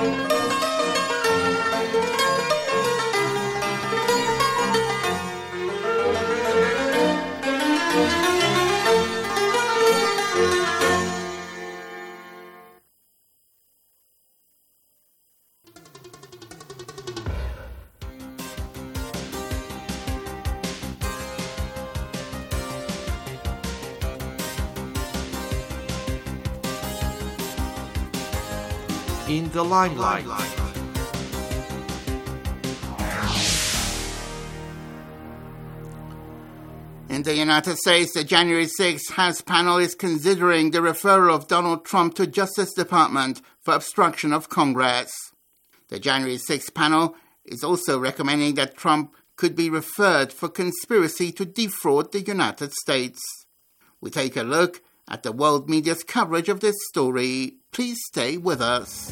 In the limelight. In the United States, the January 6th House panel is considering the referral of Donald Trump to Justice Department for obstruction of Congress. The January 6th panel is also recommending that Trump could be referred for conspiracy to defraud the United States. We take a look at the world media's coverage of this story. Please stay with us.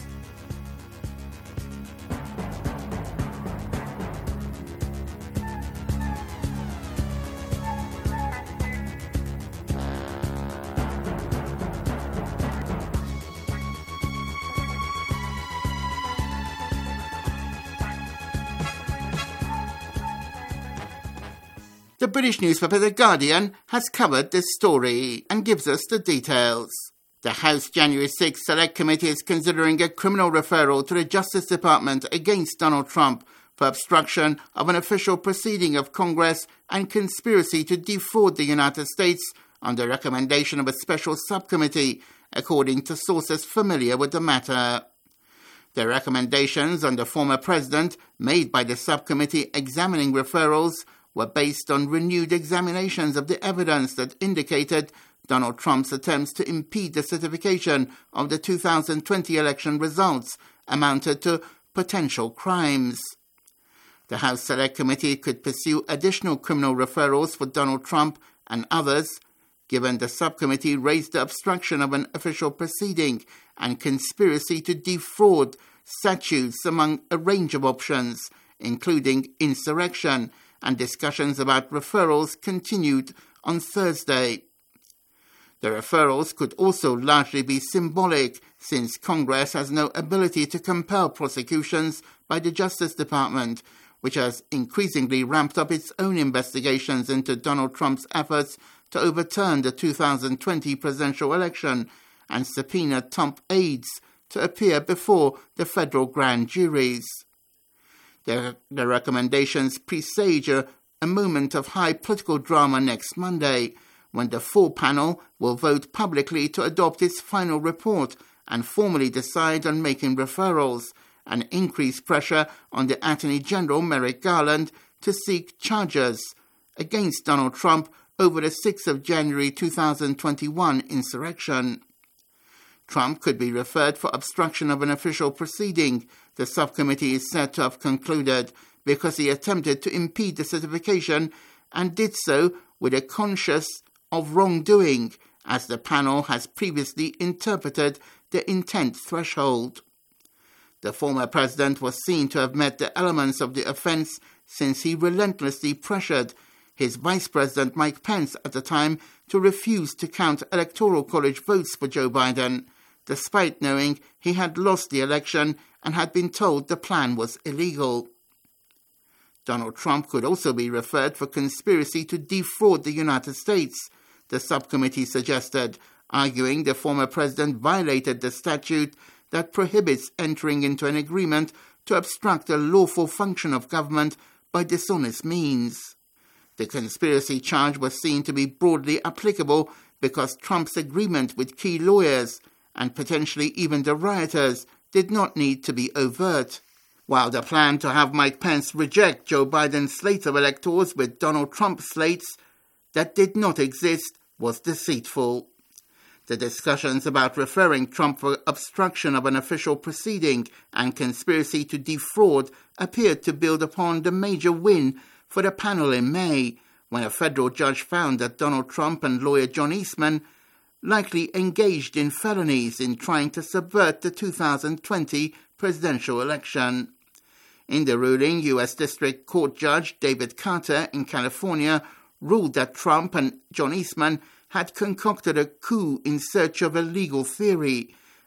The British newspaper The Guardian has covered this story and gives us the details. The House January 6 Select Committee is considering a criminal referral to the Justice Department against Donald Trump for obstruction of an official proceeding of Congress and conspiracy to defraud the United States on the recommendation of a special subcommittee, according to sources familiar with the matter. The recommendations on the former president made by the subcommittee examining referrals were based on renewed examinations of the evidence that indicated Donald Trump's attempts to impede the certification of the 2020 election results amounted to potential crimes. The House Select Committee could pursue additional criminal referrals for Donald Trump and others, given the subcommittee raised the obstruction of an official proceeding and conspiracy to defraud statutes among a range of options, including insurrection, and discussions about referrals continued on Thursday. The referrals could also largely be symbolic, since Congress has no ability to compel prosecutions by the Justice Department, which has increasingly ramped up its own investigations into Donald Trump's efforts to overturn the 2020 presidential election and subpoena Trump aides to appear before the federal grand juries. The recommendations presage a moment of high political drama next Monday, when the full panel will vote publicly to adopt its final report and formally decide on making referrals, and increase pressure on the Attorney General Merrick Garland to seek charges against Donald Trump over the 6th of January 2021 insurrection. Trump could be referred for obstruction of an official proceeding, the subcommittee is said to have concluded, because he attempted to impede the certification and did so with a conscience of wrongdoing, as the panel has previously interpreted the intent threshold. The former president was seen to have met the elements of the offence, since he relentlessly pressured his Vice President Mike Pence at the time to refuse to count Electoral College votes for Joe Biden, despite knowing he had lost the election and had been told the plan was illegal. Donald Trump could also be referred for conspiracy to defraud the United States, the subcommittee suggested, arguing the former president violated the statute that prohibits entering into an agreement to obstruct a lawful function of government by dishonest means. The conspiracy charge was seen to be broadly applicable because Trump's agreement with key lawyers, and potentially even the rioters, did not need to be overt, while the plan to have Mike Pence reject Joe Biden's slate of electors with Donald Trump slates that did not exist was deceitful. The discussions about referring Trump for obstruction of an official proceeding and conspiracy to defraud appeared to build upon the major win for the panel in May, when a federal judge found that Donald Trump and lawyer John Eastman likely engaged in felonies in trying to subvert the 2020 presidential election. In the ruling, U.S. District Court Judge David Carter in California ruled that Trump and John Eastman had concocted a coup in search of a legal theory,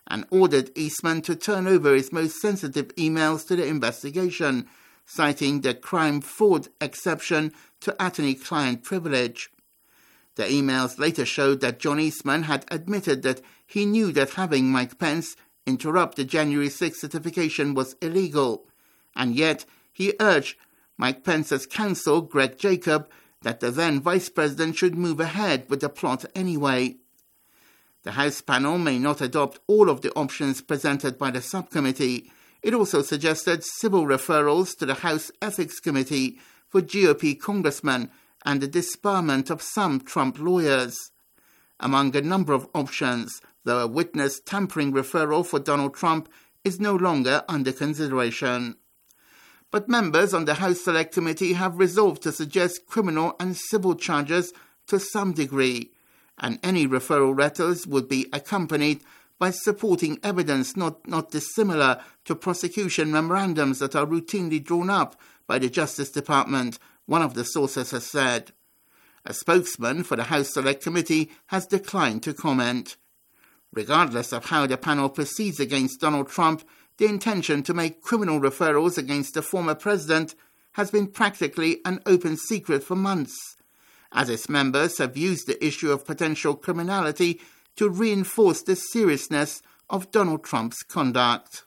and ordered Eastman to turn over his most sensitive emails to the investigation, citing the crime-fraud exception to attorney-client privilege. The emails later showed that John Eastman had admitted that he knew that having Mike Pence interrupt the January 6 certification was illegal, and yet he urged Mike Pence's counsel, Greg Jacob, that the then Vice President should move ahead with the plot anyway. The House panel may not adopt all of the options presented by the subcommittee. It also suggested civil referrals to the House Ethics Committee for GOP congressmen and the disbarment of some Trump lawyers. Among a number of options, though, a witness tampering referral for Donald Trump is no longer under consideration. But members on the House Select Committee have resolved to suggest criminal and civil charges to some degree, and any referral letters would be accompanied by supporting evidence not dissimilar to prosecution memorandums that are routinely drawn up by the Justice Department, one of the sources has said. A spokesman for the House Select Committee has declined to comment. Regardless of how the panel proceeds against Donald Trump, the intention to make criminal referrals against the former president has been practically an open secret for months, as its members have used the issue of potential criminality to reinforce the seriousness of Donald Trump's conduct.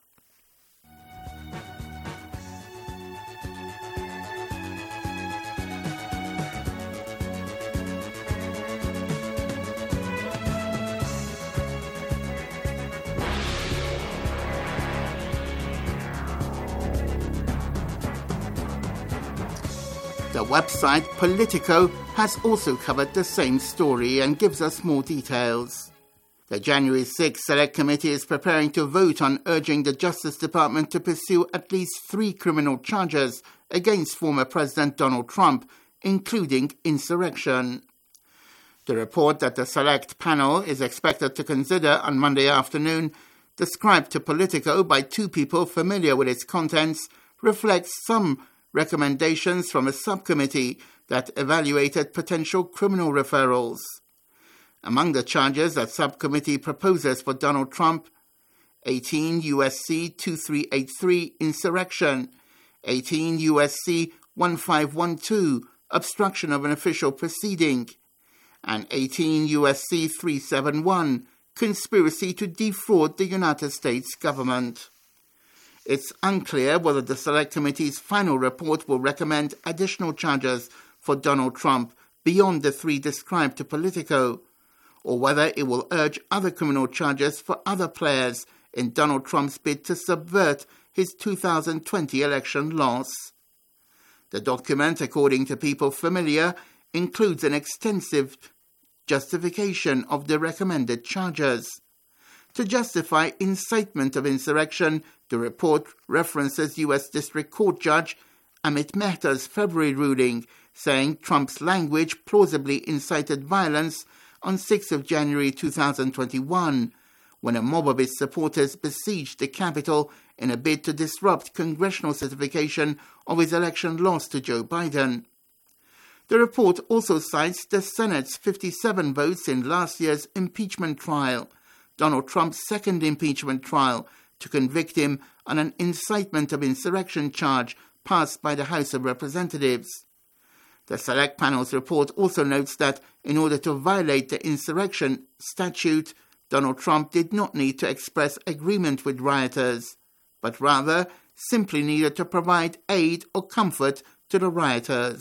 The website Politico has also covered the same story and gives us more details. The January 6 Select Committee is preparing to vote on urging the Justice Department to pursue at least 3 criminal charges against former President Donald Trump, including insurrection. The report that the Select panel is expected to consider on Monday afternoon, described to Politico by 2 people familiar with its contents, reflects some recommendations from a subcommittee that evaluated potential criminal referrals. Among the charges that subcommittee proposes for Donald Trump, 18 U.S.C. 2383 insurrection, 18 U.S.C. 1512 obstruction of an official proceeding, and 18 U.S.C. 371 conspiracy to defraud the United States government. It's unclear whether the Select Committee's final report will recommend additional charges for Donald Trump beyond the 3 described to Politico, or whether it will urge other criminal charges for other players in Donald Trump's bid to subvert his 2020 election loss. The document, according to people familiar, includes an extensive justification of the recommended charges. To justify incitement of insurrection, the report references U.S. District Court Judge Amit Mehta's February ruling, saying Trump's language plausibly incited violence on 6 January 2021, when a mob of his supporters besieged the Capitol in a bid to disrupt congressional certification of his election loss to Joe Biden. The report also cites the Senate's 57 votes in last year's impeachment trial, Donald Trump's second impeachment trial, to convict him on an incitement of insurrection charge passed by the House of Representatives. The Select Panel's report also notes that in order to violate the insurrection statute, Donald Trump did not need to express agreement with rioters, but rather simply needed to provide aid or comfort to the rioters.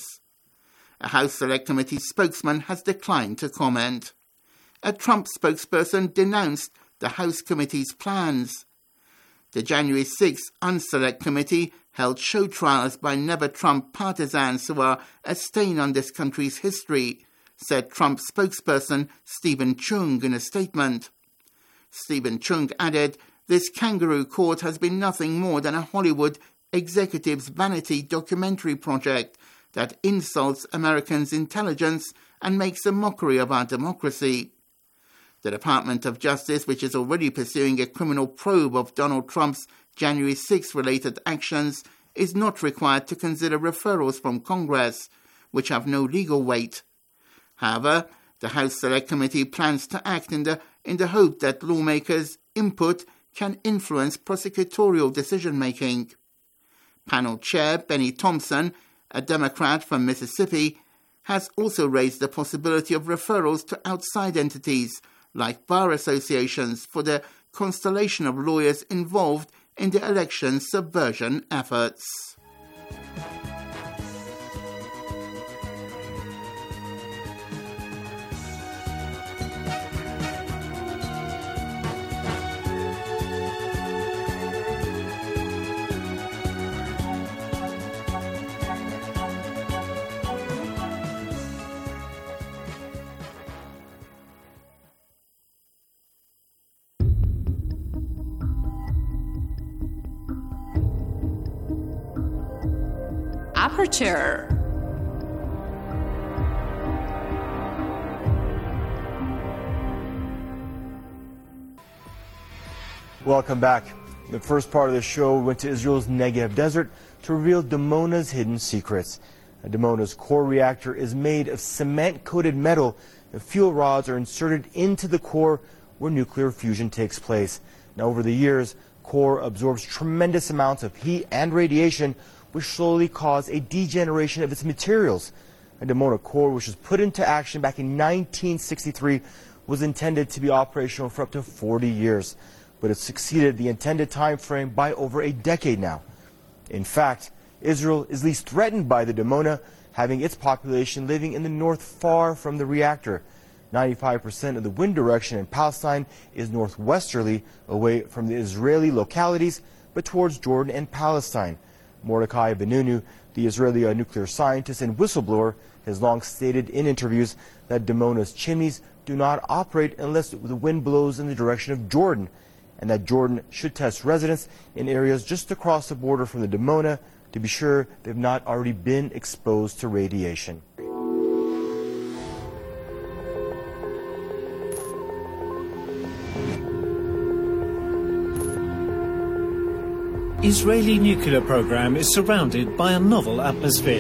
A House Select Committee spokesman has declined to comment. A Trump spokesperson denounced the House Committee's plans. The January 6 Unselect Committee held show trials by never-Trump partisans who are a stain on this country's history, said Trump spokesperson Stephen Chung in a statement. Stephen Chung added, "This kangaroo court has been nothing more than a Hollywood executive's vanity documentary project that insults Americans' intelligence and makes a mockery of our democracy." The Department of Justice, which is already pursuing a criminal probe of Donald Trump's January 6-related actions, is not required to consider referrals from Congress, which have no legal weight. However, the House Select Committee plans to act in the hope that lawmakers input can influence prosecutorial decision-making. Panel Chair Benny Thompson, a Democrat from Mississippi, has also raised the possibility of referrals to outside entities like bar associations for the constellation of lawyers involved in the election subversion efforts. Aperture. Welcome back. The first part of the show went to Israel's Negev desert to reveal Dimona's hidden secrets. Dimona's core reactor is made of cement-coated metal. The fuel rods are inserted into the core where nuclear fusion takes place. Now, over the years, core absorbs tremendous amounts of heat and radiation, which slowly caused a degeneration of its materials. A Dimona core, which was put into action back in 1963, was intended to be operational for up to 40 years, but it succeeded the intended time frame by over a decade now. In fact, Israel is least threatened by the Dimona, having its population living in the north far from the reactor. 95% of the wind direction in Palestine is northwesterly, away from the Israeli localities, but towards Jordan and Palestine. Mordechai Benunu, the Israeli nuclear scientist and whistleblower, has long stated in interviews that Dimona's chimneys do not operate unless the wind blows in the direction of Jordan, and that Jordan should test residents in areas just across the border from the Dimona to be sure they've not already been exposed to radiation. Israeli nuclear program is surrounded by a novel atmosphere.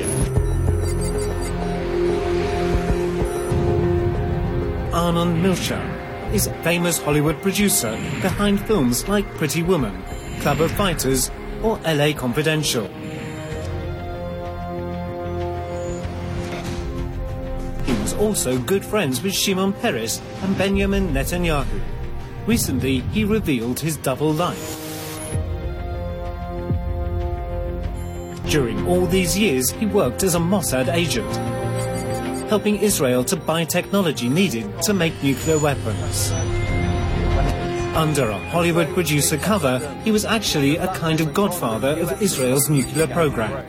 Arnon Milchan is a famous Hollywood producer behind films like Pretty Woman, Club of Fighters, or LA Confidential. He was also good friends with Shimon Peres and Benjamin Netanyahu. Recently, he revealed his double life. During all these years, he worked as a Mossad agent, helping Israel to buy technology needed to make nuclear weapons. Under a Hollywood producer cover, he was actually a kind of godfather of Israel's nuclear program.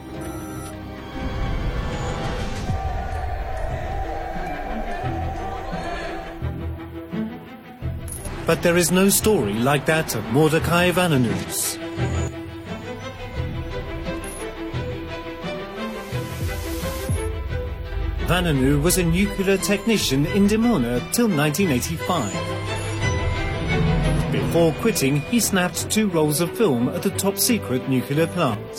But there is no story like that of Mordechai Vannunu's. Vannunu was a nuclear technician in Dimona till 1985. Before quitting, he snapped 2 rolls of film at the top-secret nuclear plant.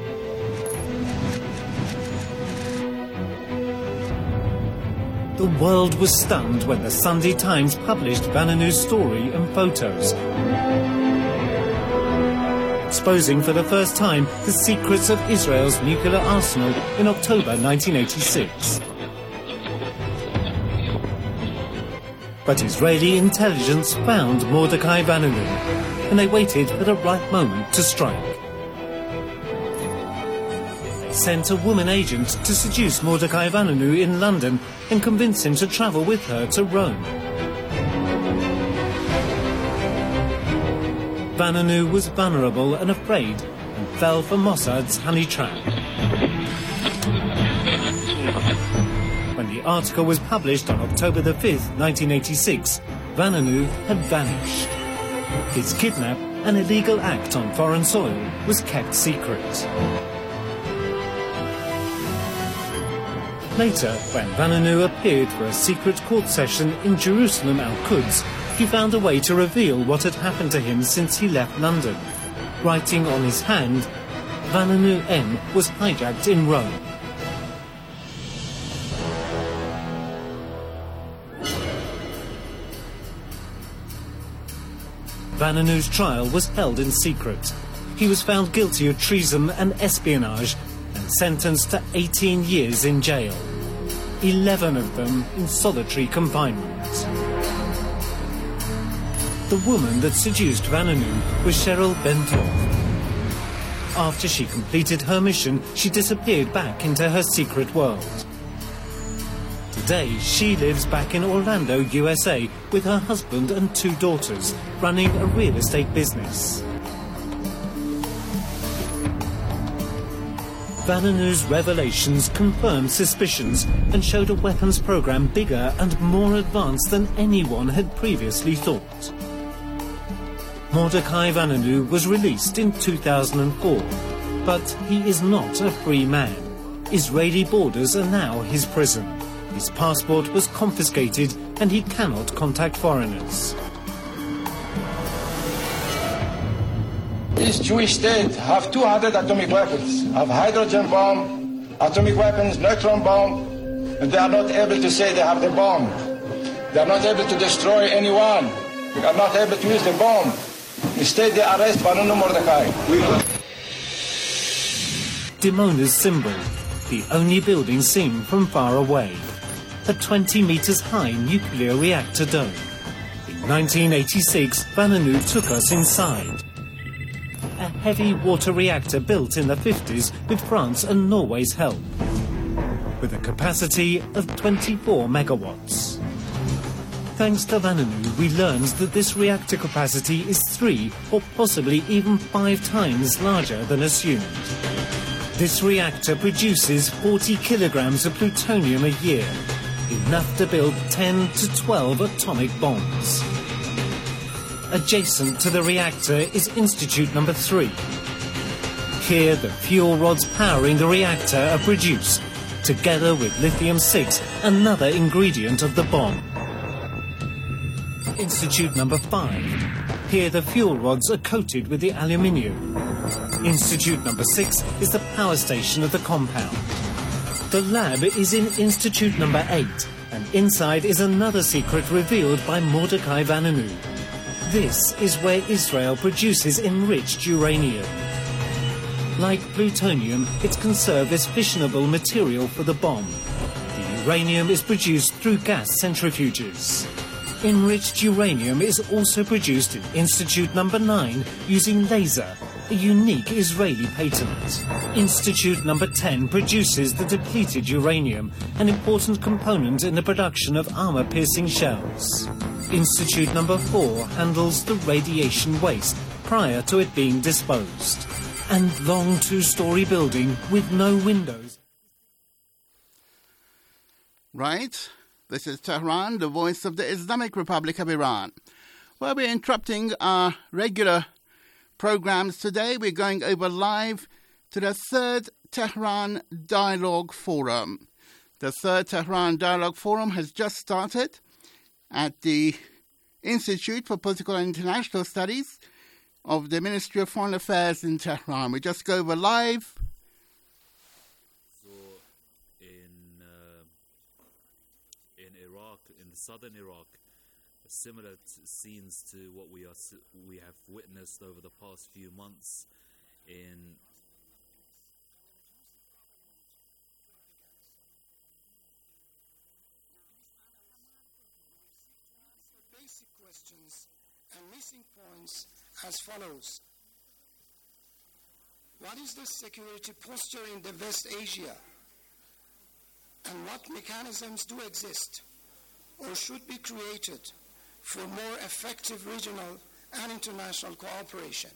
The world was stunned when the Sunday Times published Vannunu's story and photos, exposing for the first time the secrets of Israel's nuclear arsenal in October 1986. But Israeli intelligence found Mordechai Vannunu, and they waited for the right moment to strike. Sent a woman agent to seduce Mordechai Vannunu in London and convince him to travel with her to Rome. Vannunu was vulnerable and afraid and fell for Mossad's honey trap. When the article was published on October the 5th, 1986, Vannunu had vanished. His kidnap, an illegal act on foreign soil, was kept secret. Later, when Vannunu appeared for a secret court session in Jerusalem Al-Quds, he found a way to reveal what had happened to him since he left London. Writing on his hand, Vannunu M was hijacked in Rome. Vannunu's trial was held in secret. He was found guilty of treason and espionage and sentenced to 18 years in jail, 11 of them in solitary confinement. The woman that seduced Vannunu was Cheryl Bentov. After she completed her mission, she disappeared back into her secret world. Today, she lives back in Orlando, USA, with her husband and 2 daughters, running a real estate business. Vannunu's revelations confirmed suspicions and showed a weapons program bigger and more advanced than anyone had previously thought. Mordechai Vannunu was released in 2004, but he is not a free man. Israeli borders are now his prison. His passport was confiscated and he cannot contact foreigners. This Jewish state have 200 atomic weapons, have hydrogen bomb, atomic weapons, neutron bomb, and they are not able to say they have the bomb. They are not able to destroy anyone. They are not able to use the bomb. Instead, they arrest Vannunu Mordechai. Dimona's symbol, the only building seen from far away. A 20 meters high nuclear reactor dome. In 1986, Vannunu took us inside. A heavy water reactor built in the 50s with France and Norway's help, with a capacity of 24 megawatts. Thanks to Vannunu, we learned that this reactor capacity is 3 or possibly even 5 times larger than assumed. This reactor produces 40 kilograms of plutonium a year, enough to build 10 to 12 atomic bombs. Adjacent to the reactor is Institute number 3. Here, the fuel rods powering the reactor are produced, together with lithium-6, another ingredient of the bomb. Institute number 5. Here, the fuel rods are coated with the aluminium. Institute number 6 is the power station of the compound. The lab is in Institute number 8, and inside is another secret revealed by Mordechai Vannunu. This is where Israel produces enriched uranium. Like plutonium, it's conserved as fissionable material for the bomb. The uranium is produced through gas centrifuges. Enriched uranium is also produced in Institute number 9 using laser, a unique Israeli patent. Institute number 10 produces the depleted uranium, an important component in the production of armor-piercing shells. Institute number 4 handles the radiation waste prior to it being disposed. And long 2-story building with no windows. Right. This is Tehran, the voice of the Islamic Republic of Iran. Well, we're interrupting our regular programs today. We're going over live to the 3rd Tehran Dialogue Forum. The 3rd Tehran Dialogue Forum has just started at the Institute for Political and International Studies of the Ministry of Foreign Affairs in Tehran. We just go over live. Southern Iraq, similar scenes to what we have witnessed over the past few months in basic questions and missing points as follows. What is the security posture in the West Asia, and what mechanisms do exist or should be created for more effective regional and international cooperation?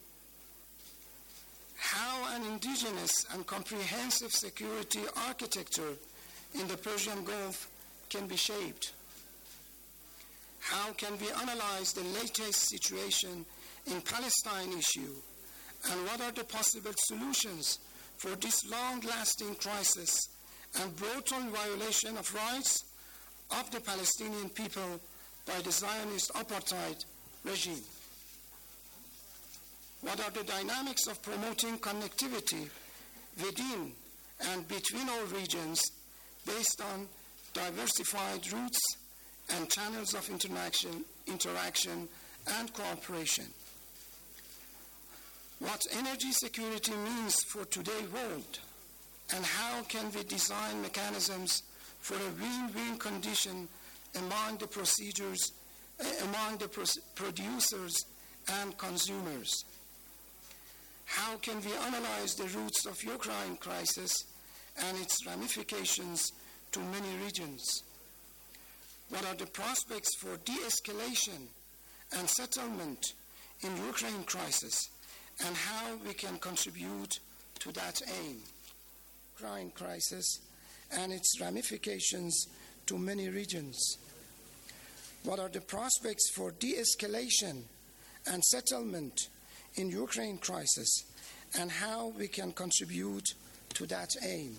How an indigenous and comprehensive security architecture in the Persian Gulf can be shaped? How can we analyze the latest situation in Palestine issue, and what are the possible solutions for this long-lasting crisis and brutal violation of rights of the Palestinian people by the Zionist apartheid regime? What are the dynamics of promoting connectivity within and between all regions based on diversified routes and channels of interaction and cooperation? what energy security means for today's world, and how can we design mechanisms for a win-win condition among the producers and consumers. How can we analyze the roots of Ukraine crisis and its ramifications to many regions? What are the prospects for de-escalation and settlement in Ukraine crisis, and how we can contribute to that aim? Ukraine crisis and its ramifications to many regions. What are the prospects for de-escalation and settlement in Ukraine crisis, and how we can contribute to that aim?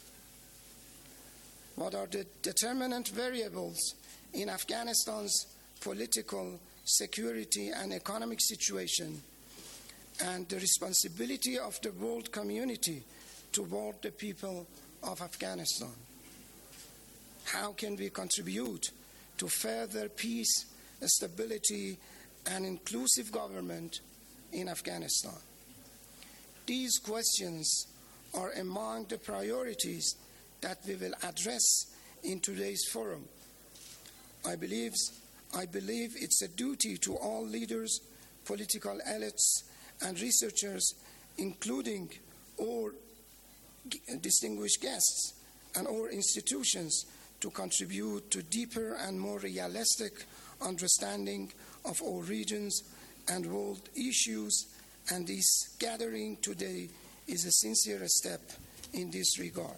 What are the determinant variables in Afghanistan's political, security, and economic situation, and the responsibility of the world community toward the people of Afghanistan? How can we contribute to further peace, stability, and inclusive government in Afghanistan? These questions are among the priorities that we will address in today's forum. I believe it's a duty to all leaders, political elites, and researchers, including our distinguished guests and our institutions, to contribute to deeper and more realistic understanding of our regions and world issues, and this gathering today is a sincere step in this regard.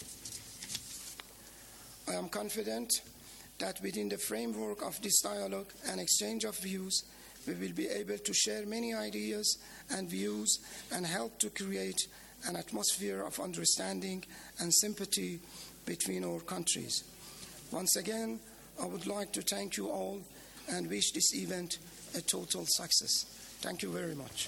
I am confident that within the framework of this dialogue and exchange of views, we will be able to share many ideas and views and help to create an atmosphere of understanding and sympathy between our countries. Once again, I would like to thank you all and wish this event a total success. Thank you very much.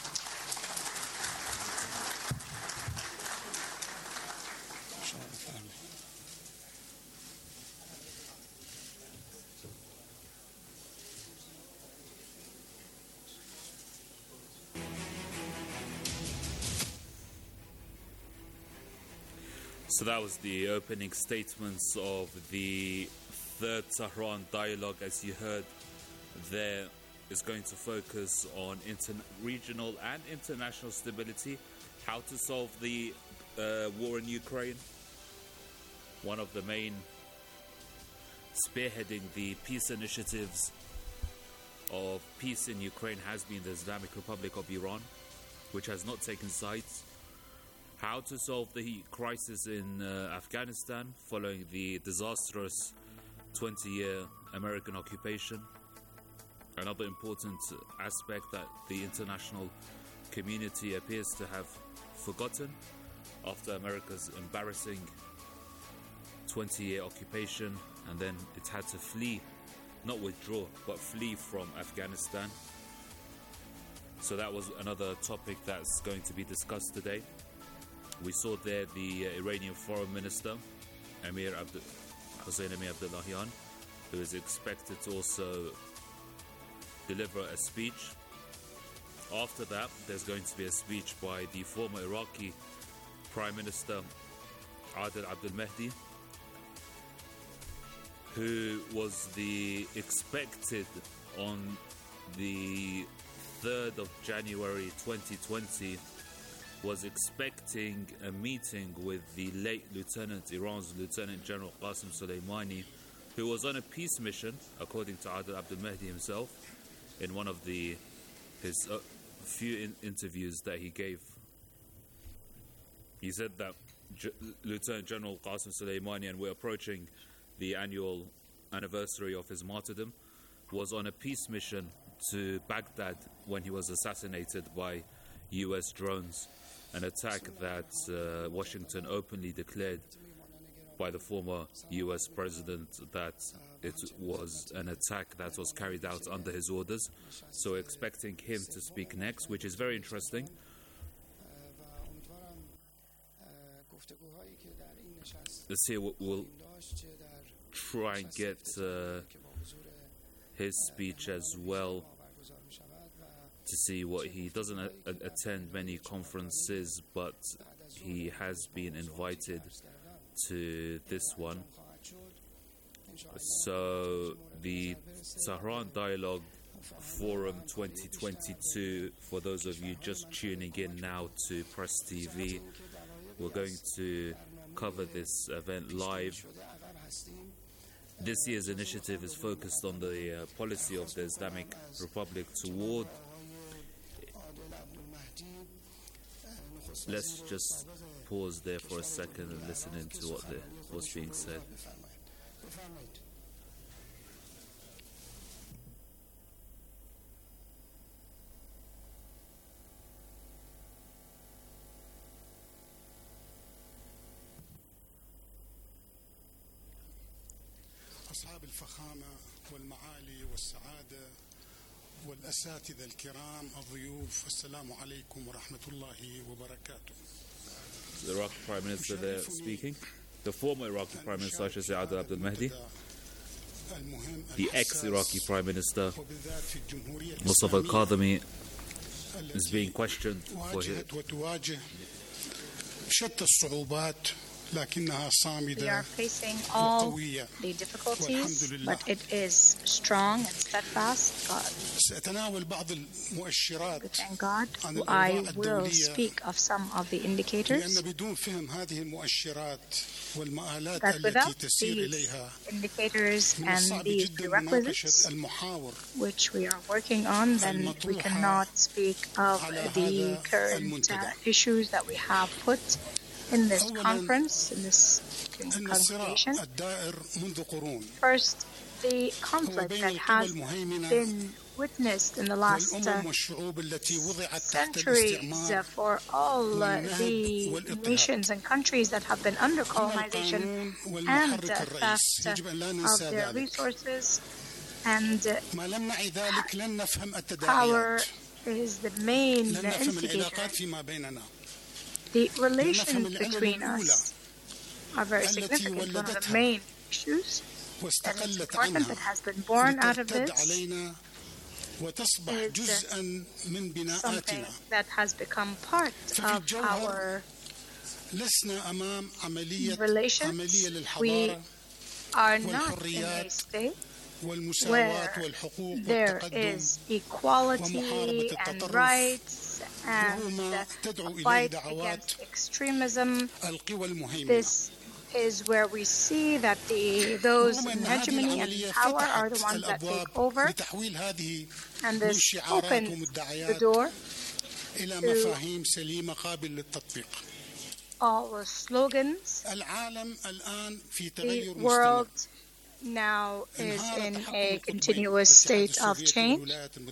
So that was the opening statements of the third Tehran dialogue. As you heard, there is going to focus on regional and international stability, how to solve the war in Ukraine. One of the main spearheading the peace initiatives of peace in Ukraine has been the Islamic Republic of Iran, which has not taken sides. How to solve the crisis in Afghanistan following the disastrous 20-year American occupation. Another important aspect that the international community appears to have forgotten after America's embarrassing 20-year occupation, and then it had to flee, not withdraw, but flee from Afghanistan. So that was another topic that's going to be discussed today. We saw there the Iranian Foreign Minister, Hossein Amir Abdullahian, who is expected to also deliver a speech. After that, there's going to be a speech by the former Iraqi Prime Minister Adel Abdul Mahdi, who was expected on the 3rd of January 2020, was expecting a meeting with the late Iran's Lieutenant General Qasem Soleimani, who was on a peace mission, according to Adel Abdul Mahdi himself, in one of his few interviews that he gave. He said that Lieutenant General Qasem Soleimani, and we're approaching the annual anniversary of his martyrdom, was on a peace mission to Baghdad when he was assassinated by US drones, an attack that Washington openly declared by the former US president that it was an attack that was carried out under his orders. So expecting him to speak next, which is very interesting. Let's see, we'll try and get his speech as well to see what he doesn't attend many conferences, but he has been invited to this one. So the Tehran Dialogue Forum 2022, for those of you just tuning in now to Press TV, we're going to cover this event live. This year's initiative is focused on the policy of the Islamic Republic toward. Let's just pause there for a second and listen into what's being said. أصحاب الفخامة والمعالي والسعادة والأساتذة الكرام الضيوف السلام عليكم ورحمة الله وبركاته. The Iraqi Prime Minister there speaking. The former Iraqi Prime Minister Sheikh Abdul Mahdi. The ex-Iraqi Prime Minister Mustafa al-Kadhimi is being questioned for his. We are facing all the difficulties, but it is strong and steadfast. We thank God. I will speak of some of the indicators, that without these indicators and these prerequisites, which we are working on, then we cannot speak of the current issues that we have put in this conference, in this congregation. First, the conflict that has been witnessed in the last centuries for all the nations and countries that have been under colonization and theft of their resources, and power is the main instigator. The relations between us are very significant. One of the main issues that is important, that has been born out of this, is something that has become part of our relations. We are not in a state where there is equality and rights and a fight against extremism. This is where we see that those in hegemony and power are the ones that take over, and this opens the door to all the slogans. The world now is in a continuous state of change.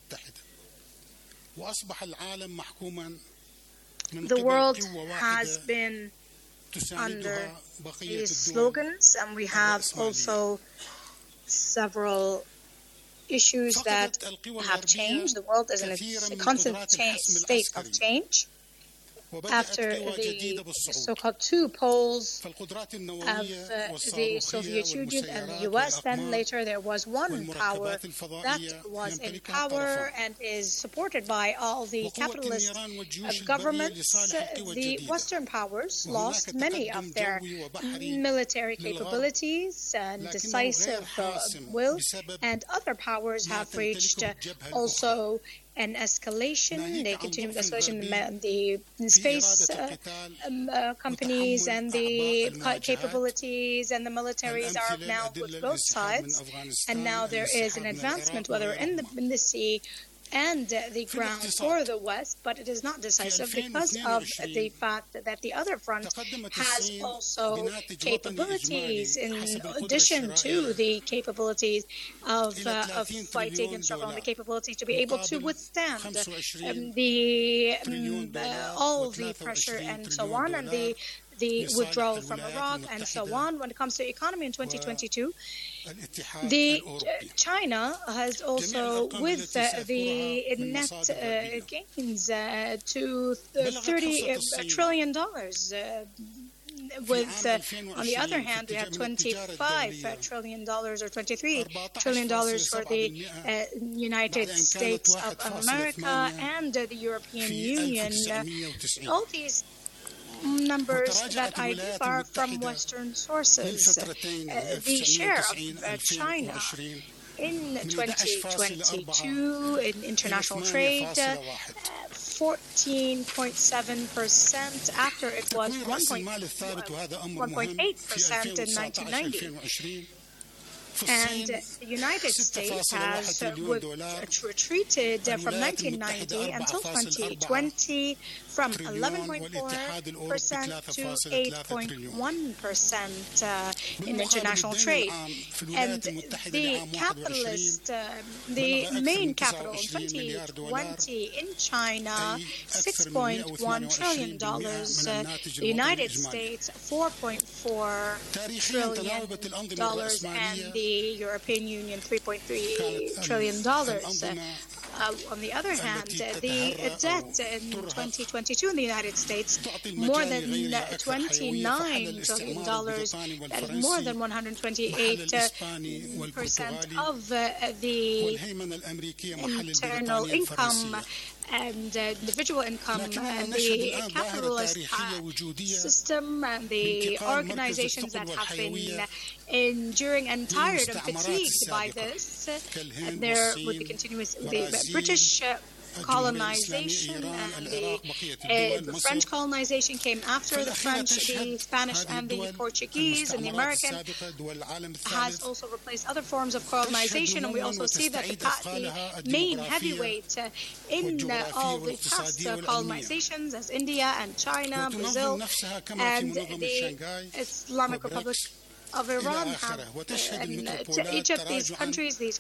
The world has been under these slogans, and we have also several issues that have changed. The world is in a constant state of change. After the so-called two poles of the Soviet Union and the US, then later there was one power that was in power and is supported by all the capitalist governments. The Western powers lost many of their military capabilities and decisive will, and other powers have reached also an escalation. They continue with escalation. The space companies and the capabilities and the militaries are now with both sides, and now there is an advancement, whether in the sea and the ground for the West, but it is not decisive because of the fact that the other front has also capabilities in addition to the capabilities of fighting and struggling, the capability to be able to withstand all the pressure and so on, and the withdrawal from Iraq and so on. When it comes to economy in 2022, China has also, with the net gains to $30 trillion on the other hand, we have $25 trillion or $23 trillion for the United States of America and the European Union. All these numbers that I give are from Western sources. The share of China in 2022 in international trade, 14.7% after it was 1.8% in 1990. And the United States has retreated from 1990 until 2020 from 11.4% to 8.1% in international trade. And the capitalist, the main capital in 2020 in China, $6.1 trillion. The United States, $4.4 trillion, and the European Union, $3.3 trillion. On the other hand, the debt in 2022 in the United States, more than $29 trillion, that is more than 128% of the internal income and individual income, and the capitalist system and the organizations that have been enduring and tired and fatigued by this. And there would be continuous the British colonization, and the French colonization came after the French, the Spanish and the Portuguese, and the American has also replaced other forms of colonization. And we also see that the main heavyweight in all the past colonizations as India and China, Brazil, and the Islamic Republic of Iran have, and each of these countries, the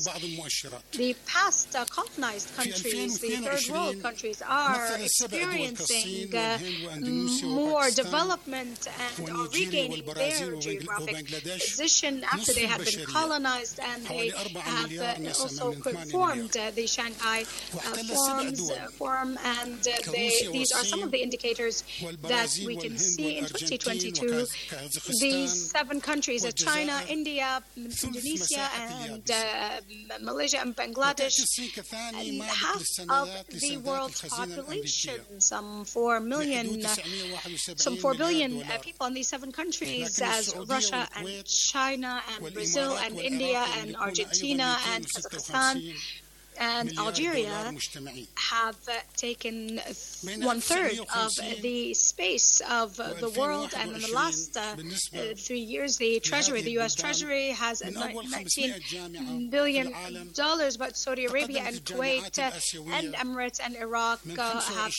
past colonized countries, the third world countries, are experiencing more development and are regaining their geographic position after they have been colonized, and they have also formed the Shanghai Forum, and these are some of the indicators that we can see in 2022. These 7 countries, China, India, Indonesia, and Malaysia and Bangladesh, and half of the world's population, some 4 billion people in these 7 countries, as Russia and China and Brazil and India and Argentina and Kazakhstan and Algeria have taken 1/3 of the space of the world. And in the last 3 years, the Treasury, the U.S. Treasury, has $19 billion, but Saudi Arabia and Kuwait and Emirates and Iraq have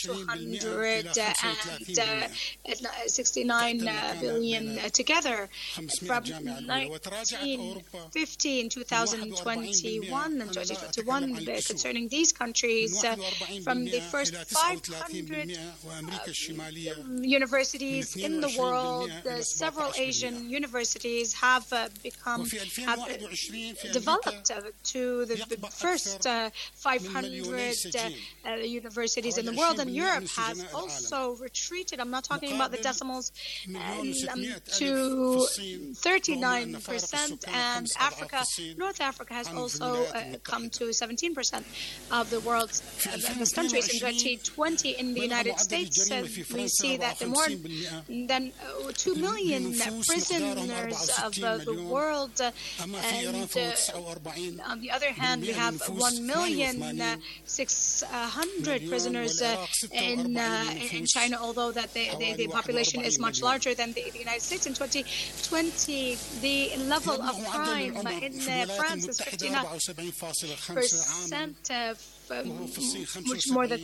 $269 billion together. From 1915, 2021, and 2021, concerning these countries, from the first 500 universities in the world, several Asian universities have developed to the first 500 universities in the world, and Europe has also retreated. I'm not talking about the decimals, to 39%, and North Africa has also come to 17% of the world's countries. In 2020 in the United States, we see that more than 2 million prisoners of the world, and on the other hand, we have 1,600,000 prisoners in China, although that the population is much larger than the United States. In 2020, the level of crime in France is 59%, much more than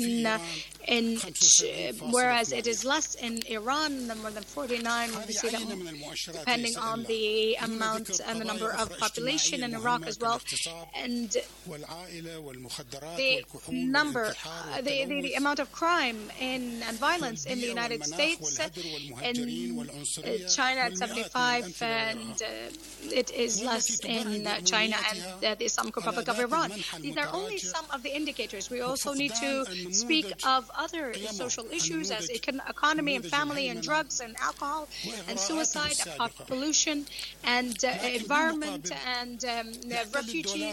whereas it is less in Iran, more than 49. We see that depending on the amount and the number of population in Iraq as well, and the number, the amount of crime and violence in the United States, in China at 75, and it is less in China and the Islamic Republic of Iran. These are only some of the indicators. We also need to speak of other social issues as economy and family and drugs and alcohol and suicide, pollution and environment and refugees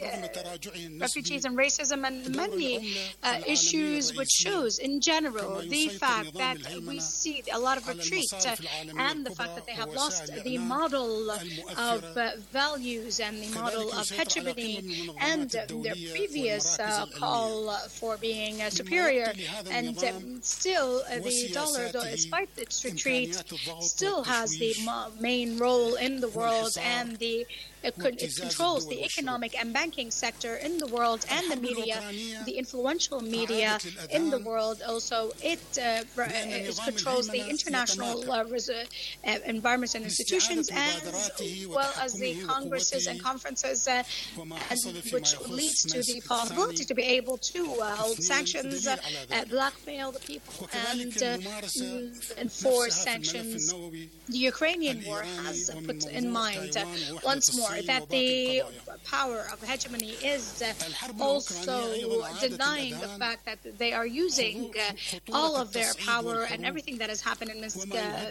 and racism and many issues, which shows in general the fact that we see a lot of retreat and the fact that they have lost the model of values and the model of hegemony and their previous call for being superior. And still, the dollar, despite its retreat, still has the main role in the world, and it controls the economic and banking sector in the world and the media, the influential media in the world. Also, it controls the international environments and institutions, as well as the congresses and conferences, which leads to the possibility to be able to hold sanctions, blackmail the people, and enforce sanctions. The Ukrainian war has put in mind once more that the power of hegemony is also denying the fact that they are using all of their power and everything that has happened in Minsk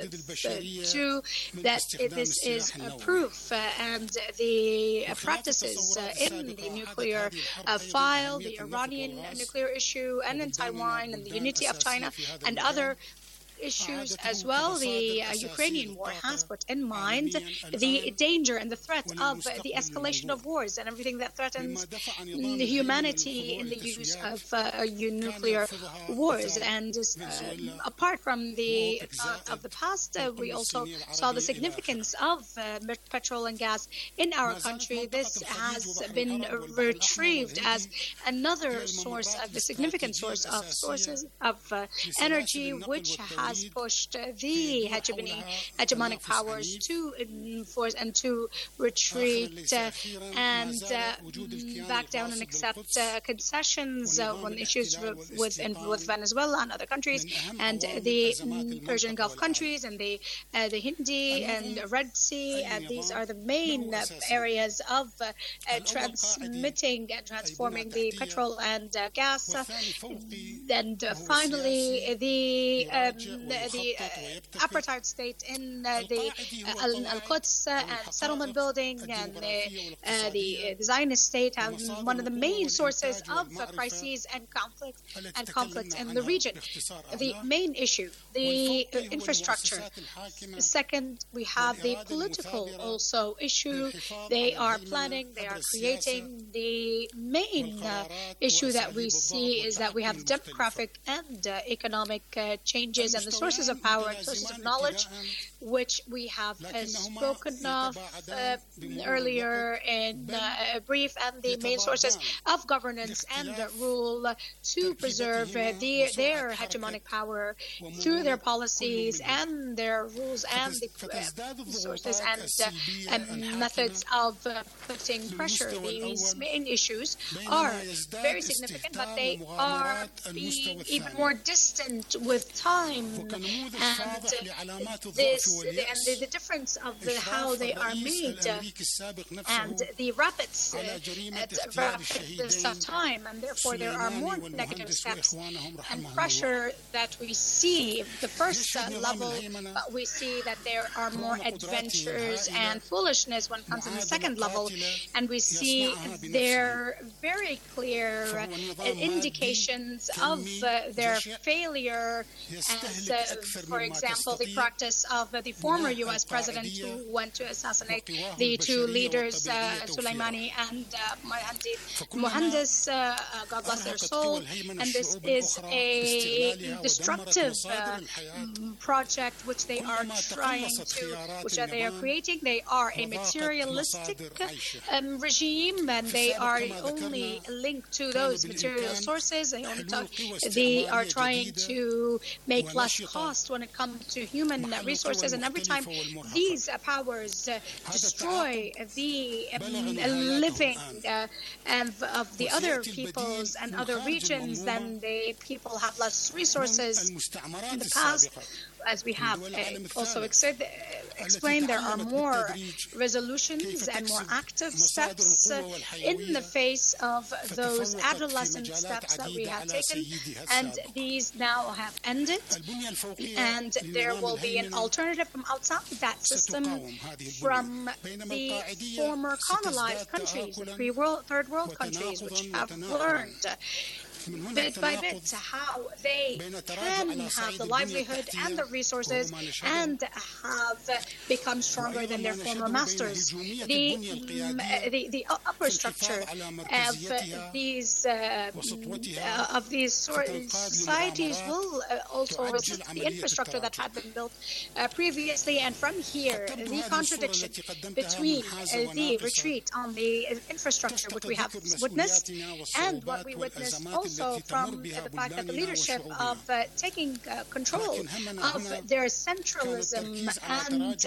to that this is proof, and the practices in the nuclear file, the Iranian nuclear issue, and in Taiwan, and the unity of China, and other issues as well. The Ukrainian war has put in mind the danger and the threat of the escalation of wars and everything that threatens humanity in the use of nuclear wars. And apart from the past, we also saw the significance of petrol and gas in our country. This has been retrieved as another source of a significant source of energy, which has pushed the hegemonic powers to enforce and to retreat and back down and accept concessions on issues with Venezuela and other countries, and the Persian Gulf countries, and the Hindi and Red Sea. These are the main areas of transmitting and transforming the petrol and gas. And finally, the apartheid state in the Al-Quds and settlement building, and the Zionist state have one of the main sources of crises and conflict in the region. The main issue, the infrastructure. Second, we have the political also issue. They are planning, they are creating. The main issue that we see is that we have demographic and economic changes and the sources of power and sources of knowledge, which we have spoken of earlier in a brief, and the main sources of governance and rule to preserve their hegemonic power through their policies and their rules and the sources and methods of putting pressure. These main issues are very significant, but they are being even more distant with time, and the difference of how they are made and the rapid of time, and therefore there are more negative steps and pressure that we see the first level, but we see that there are more adventures and foolishness when it comes to the second level, and we see there very clear indications of their failure, as for example the practice of the former U.S. president who went to assassinate the two leaders, Soleimani and Mohandes, God bless their soul. And this is a destructive project which they are they are creating. They are a materialistic regime, and they are only linked to those material sources. They are trying to make less cost when it comes to human resources, and every time these powers destroy the living of the other peoples and other regions, then the people have less resources. In the past, as we have also explained, there are more resolutions and more active steps in the face of those adolescent steps that we have taken, and these now have ended, and there will be an alternative from outside that system, from the former colonized countries, the third world countries, which have learned bit by bit how they can have the livelihood and the resources and have become stronger than their former masters. The upper structure of these societies will also resist the infrastructure that had been built previously, and from here the contradiction between the retreat on the infrastructure which we have witnessed and what we witnessed also from the fact that the leadership of taking control of their centralism, and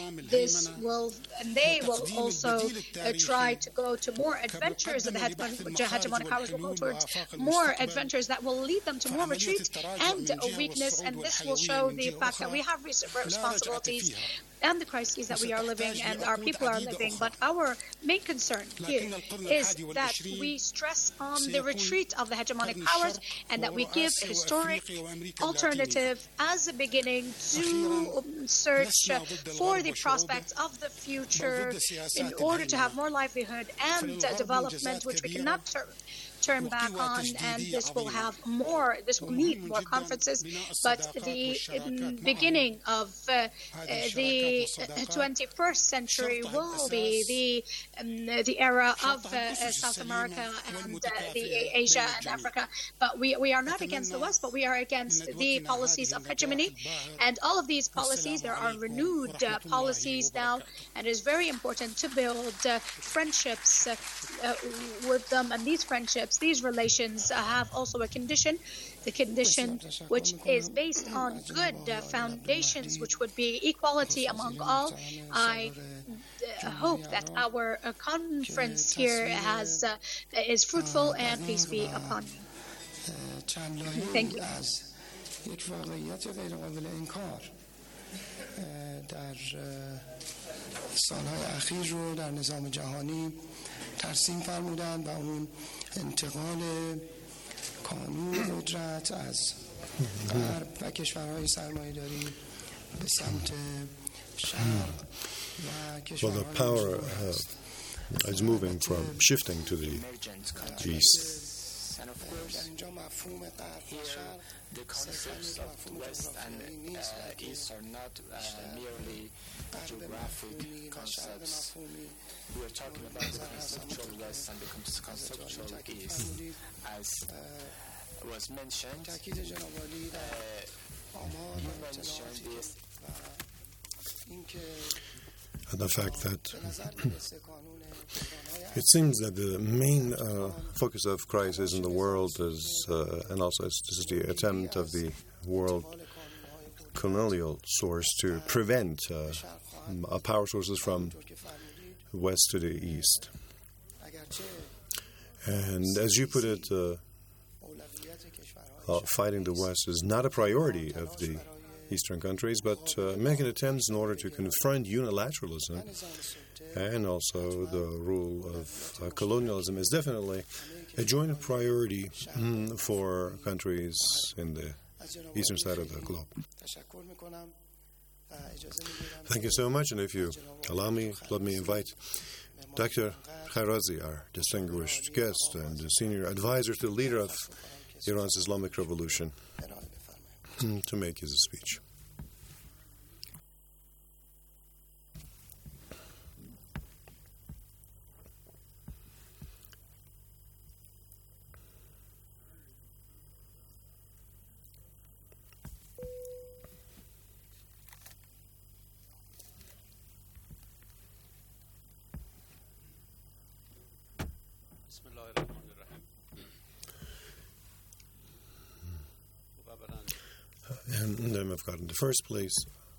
they will also try to go to more adventures, and the hegemonic powers will go towards more adventures that will lead them to more retreat and weakness, and this will show the fact that we have responsibilities and the crises that we are living and our people are living. But our main concern here is that we stress on the retreat of the hegemonic powers and that we give a historic alternative as a beginning to search for the prospects of the future in order to have more livelihood and development, which we cannot turn back on, and this will need more conferences, but the beginning of the 21st century will be the era of South America and the Asia and Africa. But we are not against the West, but we are against the policies of hegemony, and all of these policies, there are renewed policies now, and it is very important to build friendships with them, and these friendships, these relations have also a condition, the condition which is based on good foundations, which would be equality among all. I hope that our conference here is fruitful, and peace be upon you. Thank you. ترسیم فرمودن و اون انتقال کانون قدرت از غرب و کشورهای سرمایه‌داری به سمت شرق و کشورهای the power is moving from shifting to the east. And of course, here the concepts of West and East are not merely geographic concepts. We are talking about the conceptual West and the conceptual East. As was mentioned, you mentioned this. And the fact that it seems that the main focus of crisis in the world is, and also this is the attempt of the world colonial source to prevent power sources from west to the east. And as you put it, fighting the West is not a priority of the Eastern countries, but making attempts in order to confront unilateralism and also the rule of colonialism is definitely a joint priority for countries in the eastern side of the globe. Thank you so much, and if you allow me, let me invite Dr. Kharazi, our distinguished guest and senior advisor to the leader of Iran's Islamic Revolution, to make his speech. And in the name of God, in the first place,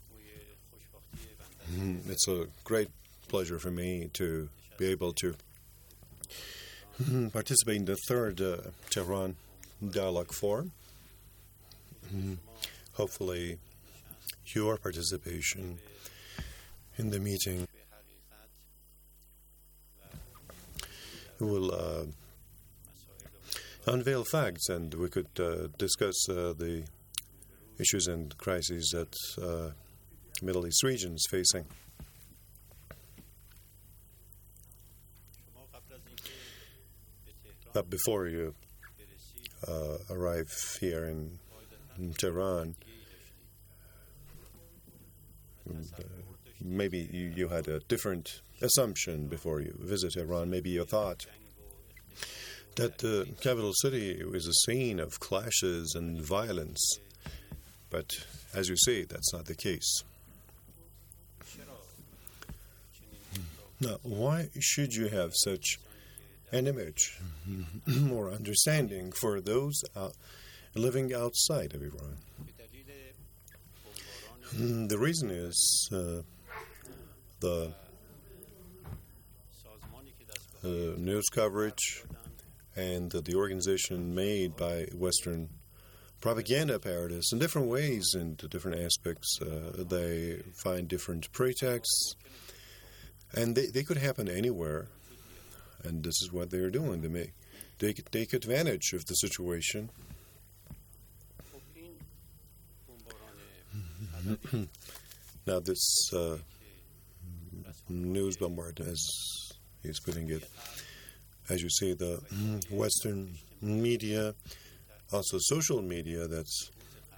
it's a great pleasure for me to be able to participate in the third Tehran Dialogue Forum. Hopefully, your participation in the meeting. We will unveil facts, and we could discuss the issues and crises that Middle East region is facing. But before you arrive here in Tehran, maybe you had a different assumption before you visit Iran. Maybe you thought that the capital city is a scene of clashes and violence. But as you see, that's not the case. Now, why should you have such an image or understanding for those living outside of Iran? The reason is the news coverage and the organization made by Western propaganda apparatus in different ways and different aspects. They find different pretexts, and they could happen anywhere. And this is what they are doing. They take advantage of the situation. Now, this news bombardment, as he's putting it, as you say, the Western media, also social media that's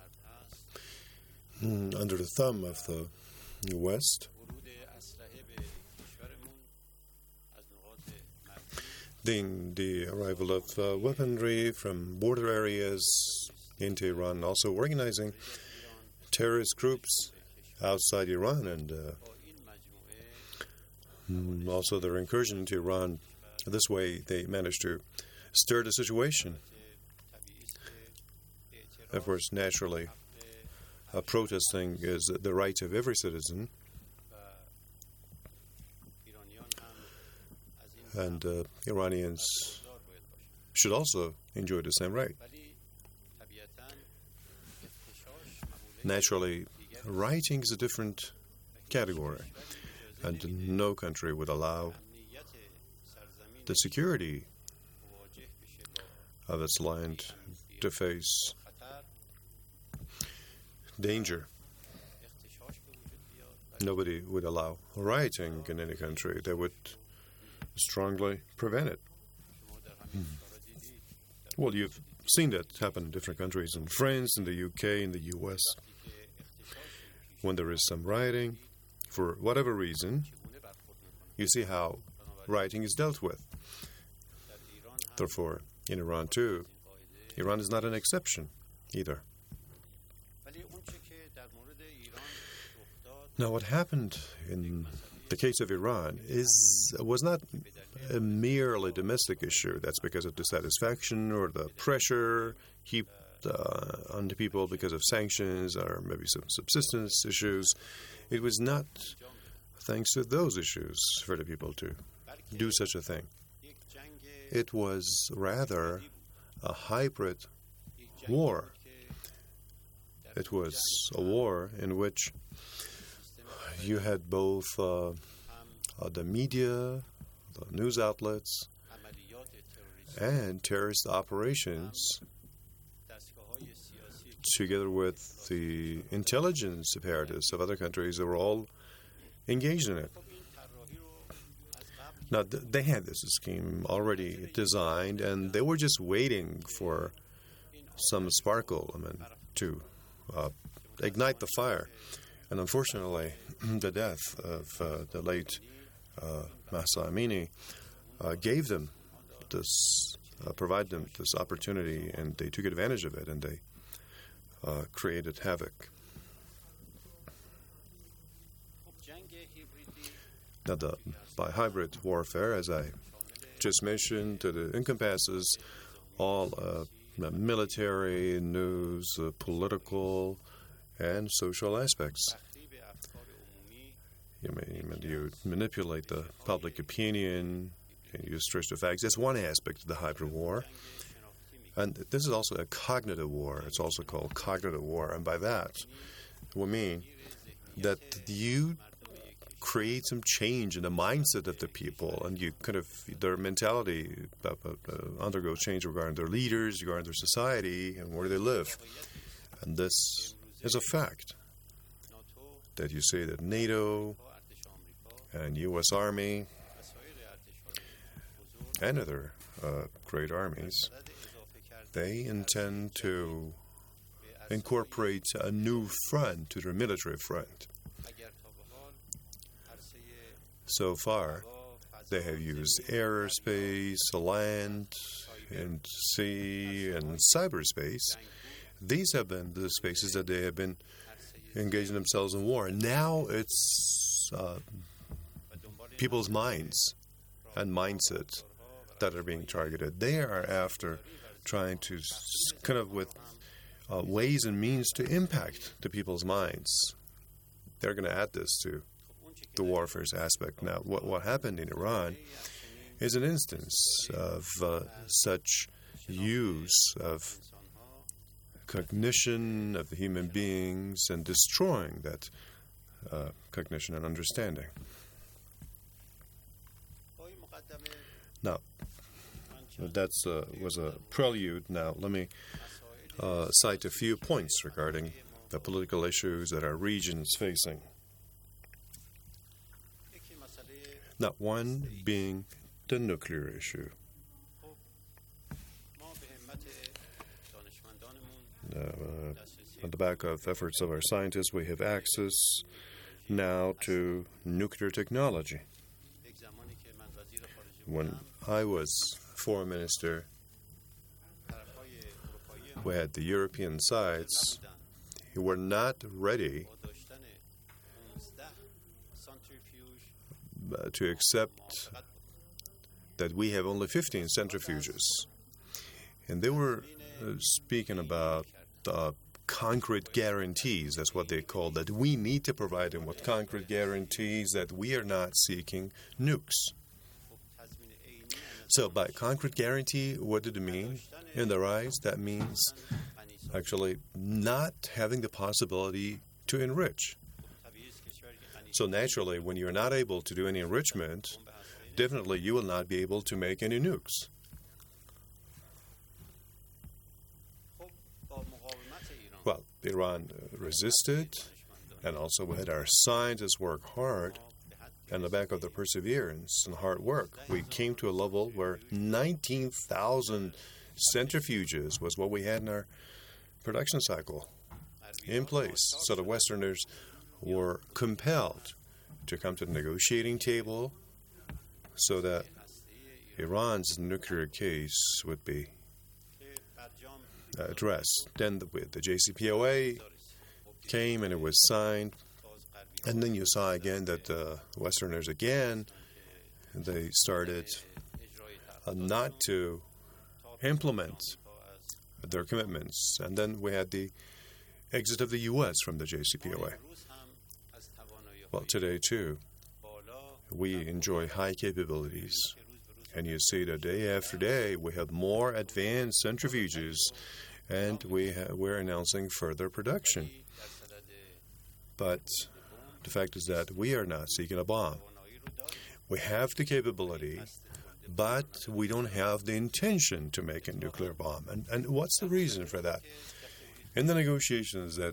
under the thumb of the West, the arrival of weaponry from border areas into Iran, also organizing terrorist groups outside Iran, and also their incursion into Iran. This way, they managed to stir the situation. Of course, naturally, protesting is the right of every citizen. And Iranians should also enjoy the same right. Naturally, rioting is a different category, and no country would allow the security of its land to face danger. Nobody would allow rioting in any country. They would strongly prevent it. Well, you've seen that happen in different countries, in France, in the UK, in the US. When there is some rioting, for whatever reason, you see how rioting is dealt with. Therefore, in Iran too, Iran is not an exception either. Now, what happened in the case of Iran was not a merely domestic issue. That's because of dissatisfaction or the pressure heaped on the people because of sanctions or maybe some subsistence issues. It was not thanks to those issues for the people to do such a thing. It was rather a hybrid war. It was a war in which you had both the media, the news outlets, and terrorist operations, together with the intelligence apparatus of other countries that were all engaged in it. Now, they had this scheme already designed, and they were just waiting for some sparkle, to ignite the fire. And unfortunately, the death of the late Mahsa Amini gave them this, provided them this opportunity, and they took advantage of it, and they created havoc. Now, by hybrid warfare, as I just mentioned, it encompasses all military, news, political, and social aspects. You manipulate the public opinion, and you stretch the facts. That's one aspect of the hybrid war. And this is also a cognitive war. It's also called cognitive war. And by that, would mean that you create some change in the mindset of the people, and you kind of, their mentality undergoes change regarding their leaders, regarding their society, and where they live. And this is a fact that you say that NATO and U.S. Army and other great armies, they intend to incorporate a new front to their military front. So far, they have used airspace, land, and sea, and cyberspace. These have been the spaces that they have been engaging themselves in war. Now it's people's minds and mindset that are being targeted. They are after trying to kind of with ways and means to impact the people's minds. They're going to add this to the warfare aspect. Now, what happened in Iran is an instance of such use of cognition of the human beings and destroying that cognition and understanding. Now, that was a prelude. Now, let me cite a few points regarding the political issues that our region is facing. Now, one being the nuclear issue. On the back of efforts of our scientists, we have access now to nuclear technology. When I was foreign minister, we had the European sides who were not ready to accept that we have only 15 centrifuges. And they were speaking about concrete guarantees, that's what they call that we need to provide them with concrete guarantees that we are not seeking nukes. So by concrete guarantee, what did it mean? In their eyes, that means actually not having the possibility to enrich. So naturally, when you're not able to do any enrichment, definitely you will not be able to make any nukes. Well, Iran resisted, and also we had our scientists work hard, and the back of the perseverance and hard work, we came to a level where 19,000 centrifuges was what we had in our production cycle in place. So the Westerners were compelled to come to the negotiating table so that Iran's nuclear case would be addressed. Then the JCPOA came and it was signed. And then you saw again that the Westerners again, they started not to implement their commitments. And then we had the exit of the U.S. from the JCPOA. Well, today too, we enjoy high capabilities. And you see that day after day, we have more advanced centrifuges, and we're announcing further production. But the fact is that we are not seeking a bomb. We have the capability, but we don't have the intention to make a nuclear bomb. And what's the reason for that? In the negotiations that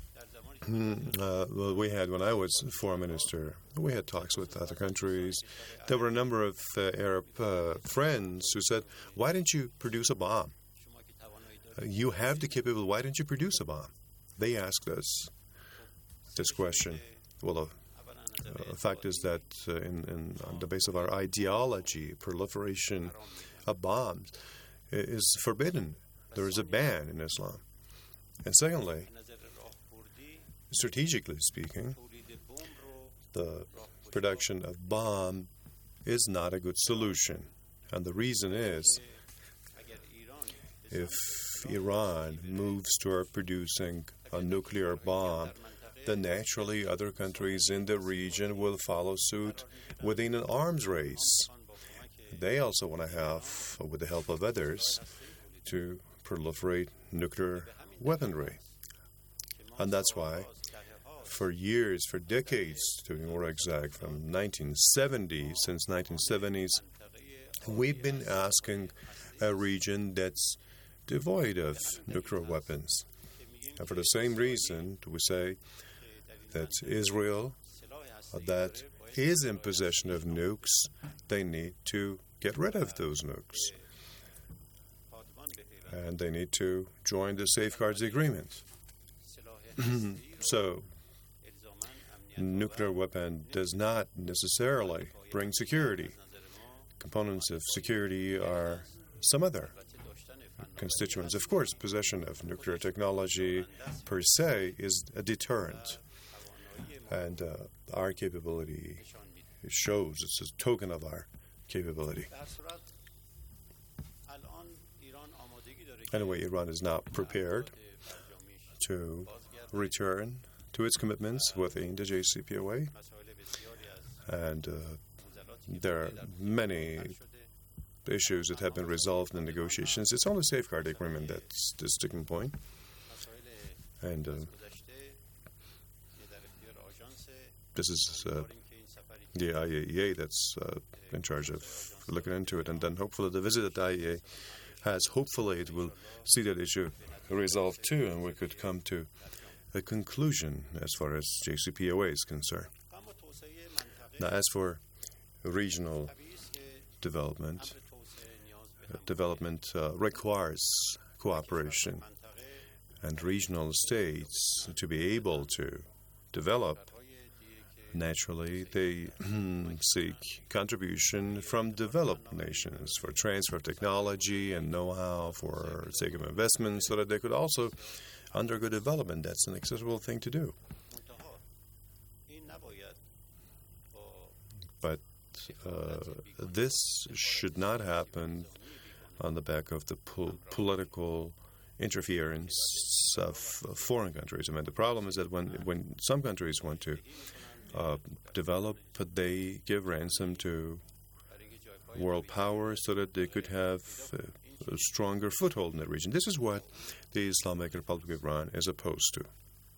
we had when I was foreign minister, we had talks with other countries. There were a number of Arab friends who said, why didn't you produce a bomb? You have the capability, why didn't you produce a bomb? They asked us this question. Well, the fact is that on the base of our ideology, proliferation of bombs is forbidden. There is a ban in Islam. And secondly, strategically speaking, the production of bomb is not a good solution. And the reason is, if Iran moves toward producing a nuclear bomb, then naturally other countries in the region will follow suit within an arms race. They also want to have, with the help of others, to proliferate nuclear weaponry. And that's why for years, for decades, to be more exact, from 1970, since 1970s, we've been asking a region that's devoid of nuclear weapons. And for the same reason, we say that Israel, that is in possession of nukes, they need to get rid of those nukes. And they need to join the Safeguards Agreement. So, nuclear weapon does not necessarily bring security. Components of security are some other constituents. Of course, possession of nuclear technology per se is a deterrent. And our capability shows, it's a token of our capability. Anyway, Iran is now prepared to return to its commitments within the JCPOA. And there are many issues that have been resolved in negotiations. It's only the Safeguard Agreement that's the sticking point. And this is the IAEA that's in charge of looking into it. And then hopefully the visit that the IAEA has, hopefully it will see that issue resolved too, and we could come to a conclusion as far as JCPOA is concerned. Now, as for regional development, requires cooperation, and regional states, to be able to develop, naturally, they seek contribution from developed nations for transfer of technology and know-how, for sake of investment, so that they could also undergo development. That's an acceptable thing to do. But this should not happen on the back of the political interference of foreign countries. I mean, the problem is that when some countries want to develop, they give ransom to world powers so that they could have a stronger foothold in the region. This is what the Islamic Republic of Iran is opposed to.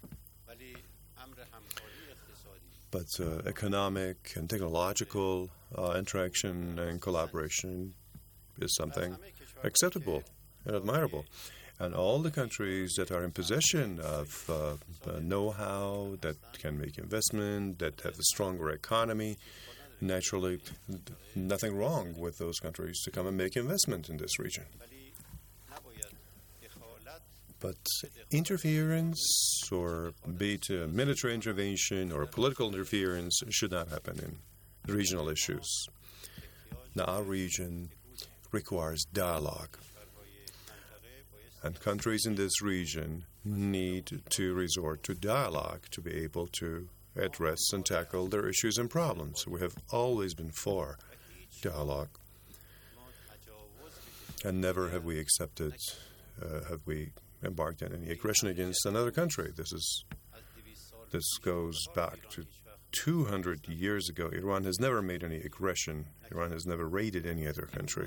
But economic and technological interaction and collaboration is something acceptable and admirable. And all the countries that are in possession of know-how, that can make investment, that have a stronger economy, naturally, nothing wrong with those countries to come and make investment in this region. But interference, or be it military intervention or political interference, should not happen in regional issues. Now, our region requires dialogue. And countries in this region need to resort to dialogue to be able to address and tackle their issues and problems. We have always been for dialogue. And never have we embarked on any aggression against another country. This goes back to 200 years ago. Iran has never made any aggression. Iran has never raided any other country.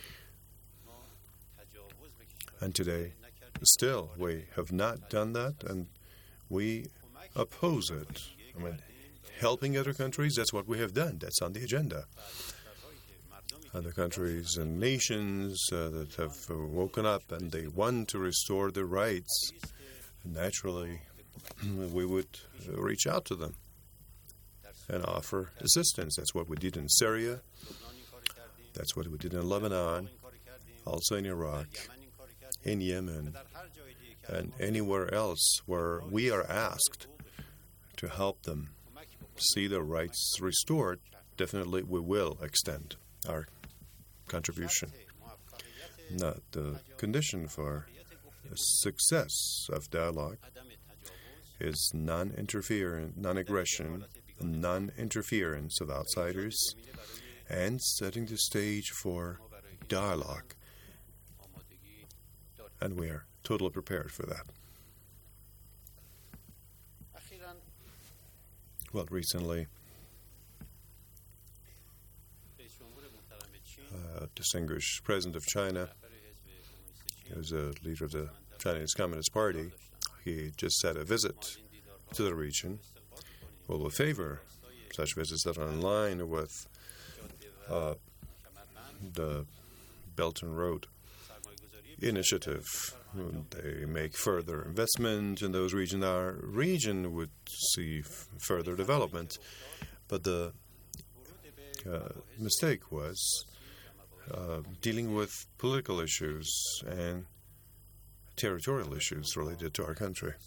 And today, still, we have not done that, and we oppose it. I mean, helping other countries, that's what we have done. That's on the agenda. Other countries and nations that have woken up and they want to restore their rights, naturally, we would reach out to them and offer assistance. That's what we did in Syria. That's what we did in Lebanon, also in Iraq, in Yemen, and anywhere else where we are asked to help them see their rights restored. Definitely we will extend our contribution. Now, the condition for success of dialogue is non-interference, non-aggression, non-interference of outsiders, and setting the stage for dialogue. And we are totally prepared for that. Well, recently, distinguished president of China, he was a leader of the Chinese Communist Party. He just had a visit to the region, will favor such visits that are in line with the Belt and Road Initiative. They make further investment in those regions. Our region would see further development. But the mistake was dealing with political issues and territorial issues related to our country.